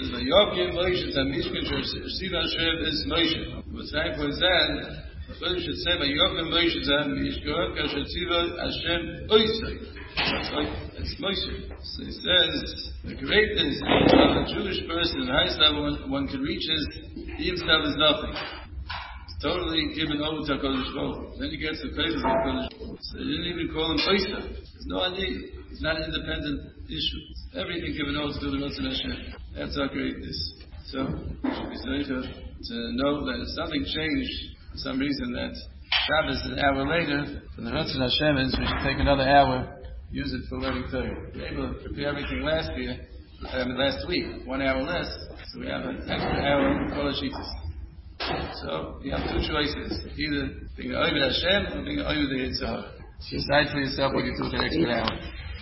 says, "Vayokim Moshe Tamishkin Shir Hashem is Moshe." What's right for that? The should say, "Vayokim Moshe Tamishkin Kasher Tziva Hashem Oisei." It's Moshe. So he says the greatness of a Jewish person, the highest level one can reach is he himself is nothing. It's totally given over to HaKadosh Baruch Hu. Then he gets the praise of HaKadosh Baruch Hu. So they didn't even call him Oisei. There's no idea. It's not an independent issue. Everything given over to the Ratzon Hashem. That's our greatness. So, we should be zeicher to know that if something changed for some reason, that Shabbos is an hour later, for the Ratzon Hashem is we should take another hour, use it for learning Torah. We were able to prepare everything last week, 1 hour less, so we have an extra hour of Kol HaShittas. So, you have two choices. Either being the Oived Hashem or being the Oived Yitzhak. Decide for yourself what you do with an extra hour.